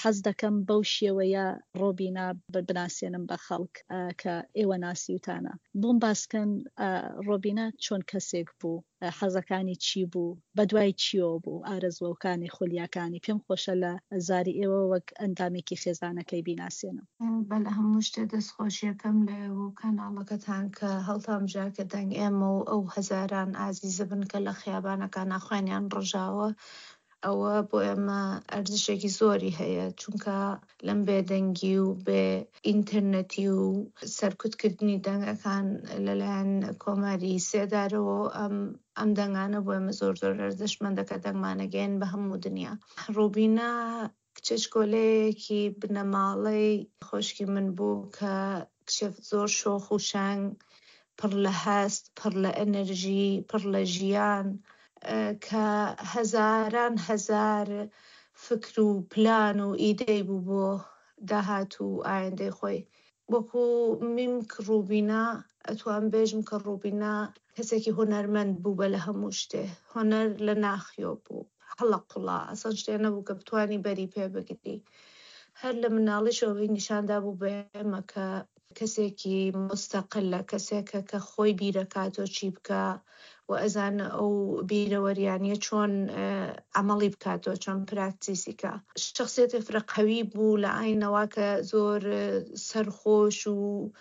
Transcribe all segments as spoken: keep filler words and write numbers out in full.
حەز دەکەم بەو شێوەیە ڕۆبینە بناسیێنم بە خەڵک کە ئێوە ناسیوتانە. بۆم باسکەن ڕۆبینە چۆن کەسێک بوو، حەزەکانی چی بوو، بەدوای چیەوە بوو، ئارەزوەکانی خولیاکانی. پێم خۆشە لە زاری ئێوە وەک ئەندامێکی خێزانەکەی بیناسیێنم. بەلە هەموو شتێ دەستخۆشیەکەم لە و کەناڵەکەتان کە هەڵتام ژاکە دەنگ ئێمە و ئەو هەزاران ئازیزە بن کە لە خیابانەکان ناخوانیان ڕژاوە، ئەوە بۆ ئێمە ئەرزشێکی زۆری هەیە، چونکە لەم بێدەنگی و بێ ئینتەرنەتی و سەرکوتکردنی دەنگەکان لەلایەن کۆماری سێدارەوە ئەم ئەم دەنگانە بۆ ئێمە زۆر زۆر ئەرزشمەندەکە دەنگمانەگەین بە هەموو دنیا. ڕۆبینە کچەشکۆلەیەکی بنەماڵەی خۆشکی من بوو کە کچێ زۆر شۆخ و شانگ، پڕ لە هەست، پڕ لە ئەنەرژی، پڕ لە ژیان، کە هەزاران هەزار فکر و پلان و ئیدەی بوو بۆ داهات و ئایندەی خۆی. وەکو میم کە ڕۆبینە ئەتوان بێژم کە ڕۆبینە کەسێکی هۆنەرمەند بوو بە لە هەموو شتێ، هۆنەر لە ناخیۆ بوو، هەڵە قوڵا، ئەسەن شتێ نەبوو کە بتوانی بەری پێ بگری. هەر لە مناڵیشەوەی نیشاندا بوو بە ئێمە کە کەسێکی مستەقلە، کەسێکە کە خۆی بیرەکاتۆ چی بکە و ئەزانە ئەو بیرەوەریانیە چۆن عەمەڵی بکاتۆ، چۆن پراکتیسیکە. شخصیەتی فرەقەوی بوو لە ئاینەوە کە زۆر سەرخۆش و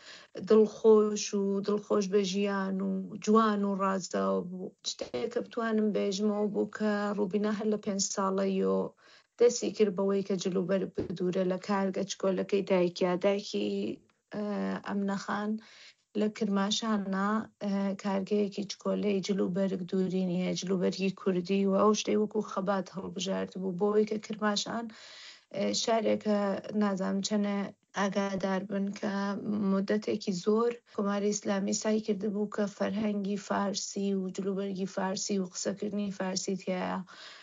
دڵخۆش و دڵخۆش بە ژیان و جوان و ڕازاو بوو. شتێکە بتوانم بێژمەوە بوو کە ڕۆبینە هەر لە پێنج ساڵەیۆ دەستی کرد بەوەی کە جلوبەر بدورە لە کارگەچکۆلەکەی دایکیا. دایکی ئەمنەخان لە کرماشانە کارگەیەکی چکۆلەی جلوبەرگ دووری نیە، جلوبەرگی کوردی و ئەو شتەی وەکو خەبات هەڵبژارد بوو بۆەوەی کە کرماشان شارێکە نازانم چەنە ئاگادار بن کە مدەتێکی زۆر کۆماری ئیسلامی سای کرده بوو کە فەرهەنگی فارسی و جلوبەرگی فارسی و قسەکردنی فارسی تایە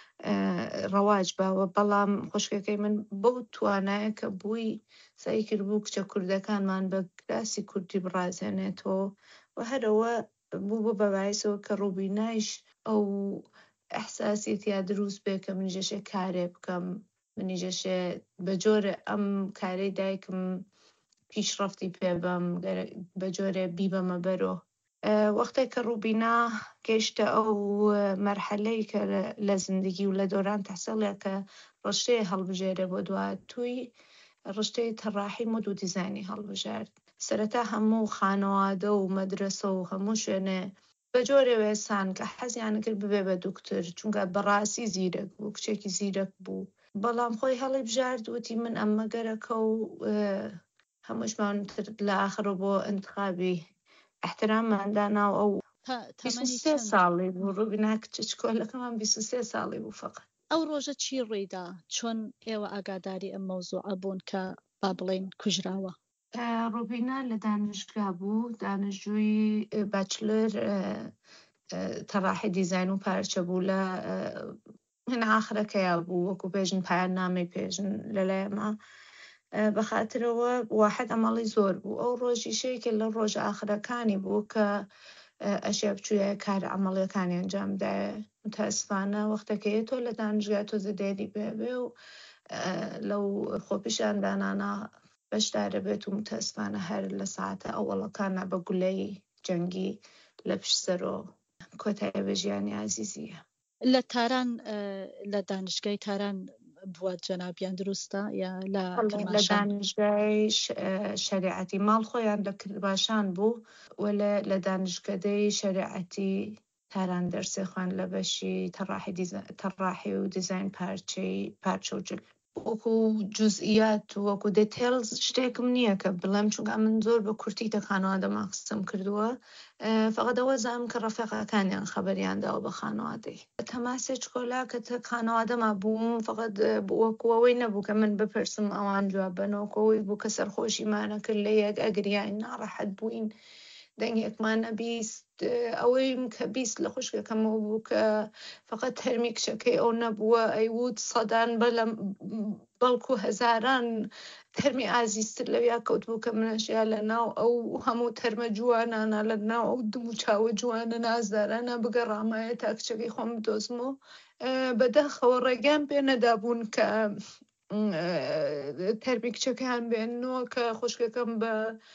ڕەواج باوە. بەڵام خوشکەکەی من بەو توانایە کە بووی سعی کرد بوو کچە کوردەکانمان بە کراسی کوردی بڕازێنێتەوە و هەرەوە بوو بۆ بەبایسەوە کە ڕۆبینایش ئەو ئەحساسیەتیا دروست بێ کە منیژەشێ کارێ بکەم، منیژەشێ بە جۆرە ئەم کارەی دایکم پیشڕەفتی پێ بەم، بە جۆرێ بیبەمە بەرۆ. وەختێک کە ڕۆبینە گەیشتە ئەو مەرحەلەی کە لە زیندگی و لە دۆران تەحسیڵێ کە ڕشتەیە هەڵبژێرە بۆ دواتووی، ڕشتەی تەڕاحی مۆد و دیزاینی هەڵبژارد. سەرەتا هەموو خانەوادە و مەدرسە و هەموو شوێنێ بە جۆرێ وێسان کە حەزیان کرد ببێ بە دوکتۆر، چونکە بەڕاستی زیرەک بوو، کچێکی زیرەک بوو. بەڵام خۆی هەڵی بژارد وتی من ئەمە گەرەکە و هەمووشمان لە ئاخرە بۆ ئینتخابی احترامماندانا و ئەو بیست و سێ ساڵی بوو. ڕۆبینە کچەشکۆلەکەمان بیست و سێ ساڵی بوو فەقەت. ئەو ڕۆژە چی ڕوویدا؟ چۆن ئێوە ئاگاداری ئەم مەوزوعە بوون کە با بڵێن کوژراوە؟ ڕۆبینە لە دانشگا بوو، دانشجووی باچلەر تەڕاحی دیزاین و پارچە بوو، لە هێنا ئاخرەکەیە بوو، وەکو پێژن پایان نامی پێژن لەلایەمە. بەخاترەوە واحد ئەمەڵی زۆر بوو. ئەو ڕۆژیشەیەکە لە ڕۆژ ئاخرەکانی بوو کە ئەشیا بچوویە کار ئەمەڵیەکانی ئەنجامدایە. متاسفانە وەختەکەیە تۆ لە دانشگا تۆزە دێری بێبێ و لەو خۆپیشاندانانە بەشدارە بێت و متاسفانە هەر لە ساعتە ئەوەڵەکانە بە گولەی جەنگی لە پشتسەرۆ کۆتایە بە ژیانی عزیزیە. لە تاران لە دانشگای تاران بووە جەنابیان دروستە یا لە لە دانشگای شەریعەتی ماڵ خۆیان لە کردباشان بوو و لە دانشکدەی شەریعەتی تاران دەرسێ خوان لە بەشی تەڕاحی و دیزاین پارچەی پارچە و جل. وەکو جوزئیات و وەکو دێتێلز شتێکم نییە کە بڵێم، چونکە من زۆر بە کورتی دەخانەوادەما قسەم کردووە. فقط ئەوە زانم کە ڕەفیقەکانیان خەبەریانداوە بە خانەوادەی. تەماسێ چکۆلا کە خانەوادەما بووم فقط وەکوەوەی نەبوو کە من بپرسم ئەوان جواب بنەوەکەوەی بوو کە سەرخۆشیمانە کرد لە یەک ئەگریان ناڕەحەت بووین، دەنگێکمانە بیست. ئەوەیم کە بیست لە خوشکەکەمەوە بوو کە فقط تەرمی کچەکەی ئەو نەبووە، ئەیوت سەدان بەڵکو هەزاران تەرمی ئازیزتر لەویا کەوت بوو کە منەشیا لە ناو ئەو هەموو تەرمە جوانانە، لە ناو ئەو دم و چاوە جوانە نازدارانە بگەڕامایە تا کچەکەی خۆم بدۆزمەوە. بەداخەوە ڕێگەیان پێ نەدابوون کە تەرمی کچەکەیان بێنەوە کە خوشکەکەم بە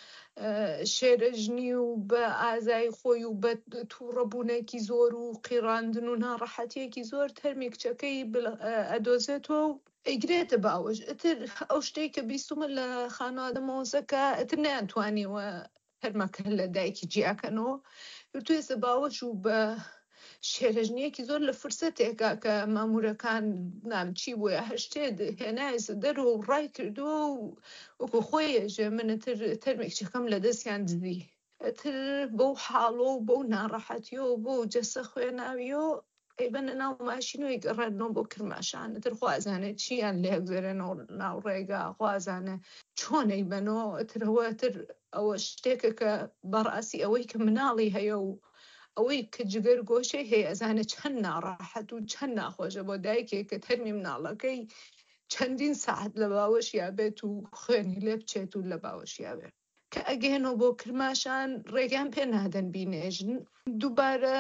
شێرەژنی و بە ئازای خۆی و بە تووڕەبوونێکی زۆر و قیڕاندن و ناڕەحەتیەکی زۆر تەرمی کچەکەی ئەدۆزێتەوە و ئەیگرێتە باوەش. ئەتر ئەو شتەی کە بیستمە لە خانەوادە مۆزەکە ئەتر نەیانتوانیوە هەرمەکە لە دایکی جیاکەنەوە تو ێستا باوەش و بە شێرەژنیەکی زۆر لە فرسەتێکا کە مامورەکان نامچی بووە هەشتێ هێنایسە دەرەوە و ڕای کردووە و وەکو خۆیەژێ منەتر تەرمی کچەکەم لە دەستیان دزی. ئەتر بەو حاڵۆ و بەو ناڕەحەتیۆ و بۆ جەسە خوێناویۆ ئەیبەنە ناو ماشینۆی گەڕێنەوە بۆ کرماشان ئەتر خوازانێت چیان لێ بگەرێنەوە ناو ڕێگا خوازانە چۆن ئەیبەنەوە. ئەترەوە ئەتر ئەوە شتێکە کە بەڕاستی ئەوەی کە مناڵی هەیە و ئەوەی کە جگەر گۆشەی هەیە ئەزانە چەند ناڕەحەت و چەند ناخۆشە بۆ دایکێک کە تەرمی مناڵەکەی چەندین ساعت لە باوەشیا بێت و خوێنی لێ بچێت و لە باوەشیا بێت کە ئەگەێنەوە بۆ کرماشان ڕێگان پێ نادەن بینێژن. دووبارە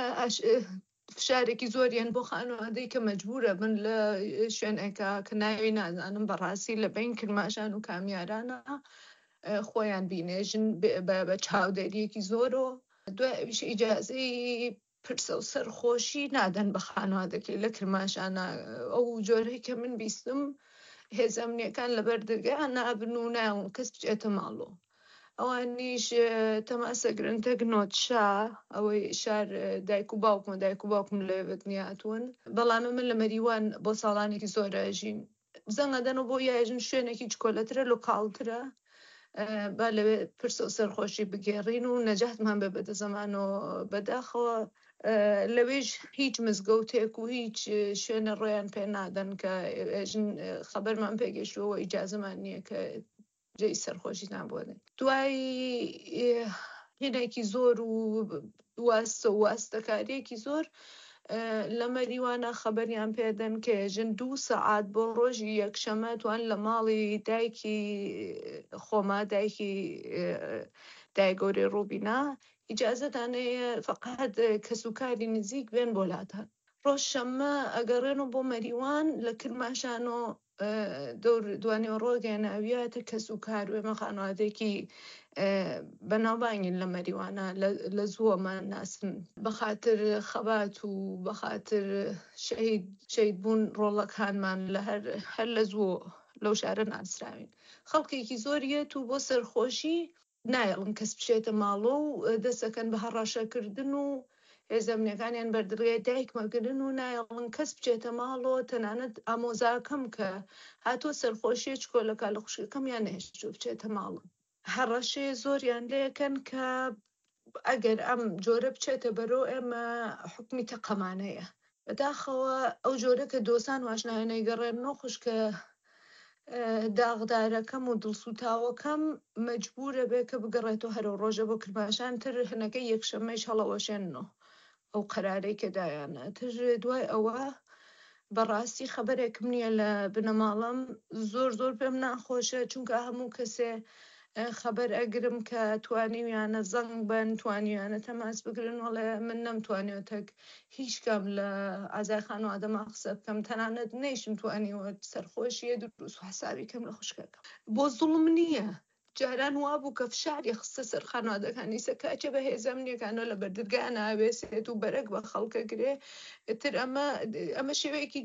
فشارێکی زۆریان بۆ خانەوادەی کە مەجبورە بن لە شوێنێکە کە ناوی نازانم بەڕاستی لە بین کرماشان و کامیارانە خۆیان بینێژن بە چاودێریەکی زۆرەوە. دوای ئەویش ئیجازەی پرسە و سەرخۆشی نادەن بە خانەوادەکەی لە کرماشانە. ئەو جۆرەی کە من بیستم هێز ئەمنیەکان لەبەر دەرگایان نابن و نایڵن کەس بچێتە ماڵەوە. ئەوانیش تەماسە گرنگتە گنۆتشا ئەوەی شار دایک و باوکم و دایک و باوکم لێ بەدنیاتون. بەڵام من لە مەریوان بۆ ساڵانێکی زۆر ئەژین زەنگەدەنەوە بۆ یاژن شوێنێکی چکۆلەترە لۆکاڵترە با لەوێ پرسە و سەرخۆشی بگێڕین و نەجاتمان بێ بەدە زەمانەوە بەداخەوە. لەوێژ هیچ مزگەوتێک و هیچ شوێنە ڕۆیان پێ نادەن کە ئێژن خەبەرمان پێگەشتووە ئیجازەمان نییە کە جێی سەرخۆشیتان بۆدەین. دوای هێنێکی زۆر و واستە و واستەکاریەکی زۆر لە مەریوانە خەبەریان پێدەن کە ئێژن دوو سەعات بۆ ڕۆژی یەکشەمە توان لە ماڵی دایکی خۆما دایکی دایگەورەی ڕوبینا ئیجازەتانەیە فقط کەسوکاری نزیک بێن بۆلاتان. ڕۆژ شەممە ئەگەڕێنەوە بۆ مەریوان لە کرماشانۆ دوانێ ڕۆگەێناویاتە کەسوکار وێمە خانوادێکی بەناوبانگین لە مەریوانە لە زووەمان ناسن بەخاتر خەبات و بەخاتر شەید بوون ڕۆڵەکانمان لە هەر لە زووە لەو شارە ناسراوین. خەڵکێکی زۆریەت و بۆ سەرخۆشی نایڵن کەس بشێتە ماڵۆ و دەسەکەن بە هەڕاشەکردن و هێزەمنیەکانیان بەردڵێ دایکمەگرن و نایڵن کەس بچێتە ماڵەوە تەنانەت ئامۆزاکەم کە هاتۆ سەرخۆشیە چکۆلەکە لە خوشکەکەم یان نەهێشتووە بچێتە ماڵە. هەڕەشێ زۆریان لێکەن کە ئەگەر ئەم جۆرە بچێتە بەرەو ئێمە حکمی تەقەمانەیە. بەداخەوە ئەو جۆرە کە دۆسان واشنایەنەی گەڕێنەوە خوشکە داغدارەکەم و دڵسوتاوەکەم مەجبورە بێ کە بگەڕێتەوە هەرەو ڕۆژە بۆ کرماشان تر هەنەکەی یەکشەممەش هەڵەوەشێنەوە ئەو قەرارەی کە دایانە. تر دوای ئەوە بەڕاستی خەبەرێکم نییە لە بنەماڵم زۆر زۆر پێم ناخۆشە چونکە هەموو کەسێ خەبەر ئەگرم کە توانیویانە زەنگ بن توانیویانە تەماس بگرن وڵێ من نەمتوانێتەک هیچ کەم لە ئازای خانەوادەما قسە بکەم تەنانەت نەیشم توانیوە سەرخۆشیە دروست و حسابی کەم لە خوشکەکەم. بۆ زوڵم نییە جاران وابوو کە فشاری خستە سەر خانەوادەکانی سەکاچە بە هێزەمنیەکانە لە بەردرگا ناوێسێت و بەرەک بە خەڵکە گرێ. تر ئەمە ئەمە شێوەیەکی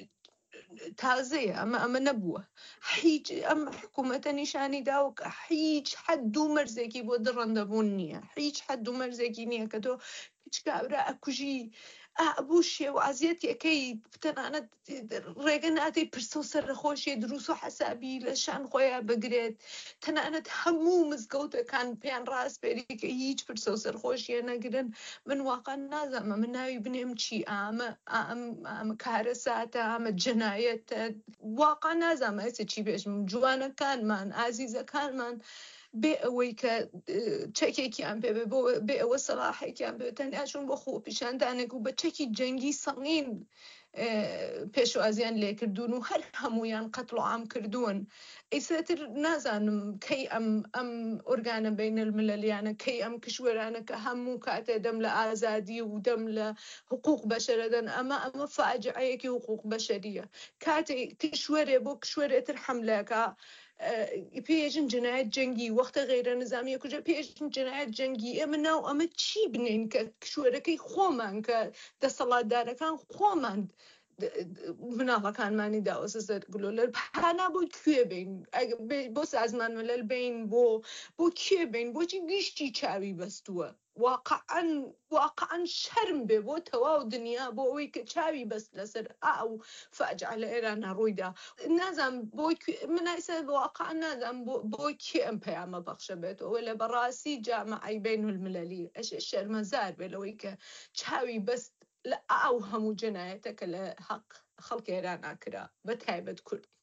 تازەیە ئەمە ئەمە نەبووە. هیچ ئەم حکوومەتە نیشانی داوە کە هیچ حەد و مەرزێکی بۆ دڕەندەبوون نییە. هیچ حەد و مەرزێکی نییە کە تۆ هیچ کابرا ئەکوژی ئابوو شێ و عزیەتەکەی تەنانەت ڕێگە ناتەی پرسە و سەرخۆشیە دروست و حەسابی لە شان خۆیان بگرێت. تەنانەت هەموو مزگەوتەکان پێیان ڕاستپێری کە هیچ پرسە و سەرخۆشیە نەگرن. من واقعا نازانم من ناوی بنێم چی ئامە ئەمە کارە ساتە ئەمە جەنایەتە واقعا نازانم ئێستا چی بێژم. جوانەکانمان ئازیزەکانمان بێ ئەوەی کە چەکێکیان پێ بێ ئەوە سەلاحێکیان بێ تەنیاشون بۆ خۆ پیشاندانێک و بە چەکی جەنگی سەڵین پێشوازیان لێکردوون و هەر هەمویان قەتڵ و عام کردوون. ئیساتر نازانم کەی ئەم ئەم ئۆرگانە بین المللیانە کەی ئەم کشوەرانە کە هەموو کاتێ دەم لە ئازادی و دەم لە حقوق بەشەرەدەن ئەمە ئەمە فاجعەیەکی حقوق بەشەریە. کاتێ کشوەرێ بۆ کشوەرێتر حملەکە پێژن جنایەت جەنگی وەختە غیرە نظامیە کوجا پێژن جنایەت جەنگی ئێمە ناو ئەمە چی بنین کە کشوەرەکەی خۆمان کە دەسەڵاتدارەکان خۆمان مناڵەکانمانی داوەسە سەرگلۆ لە پانا بۆ کوێ بین بۆ سازمان مەلەل بین بۆ بۆ کوێ بین بۆچی گشتی چاوی بەستووە واقعاً واقعاً شەرم بێ بۆ تەواو دنیا بۆ ئەوەی کە چاوی بەست لەسەر ئاو فاجعە لە ئێرانە ڕوویدا. نازانم بۆ منایسە واقعاً نازانم بۆ کێ ئەم پەیامە بەخشە بێتەوە لە بەڕاستی جامعەی بین المللی ئەش شەرمەزار بێ لەوەی کە چاوی بەست لە ئاو هەموو جنایەتە کە لە حەق خەڵکی ئێران ئاکرا بە تایبەت کورد.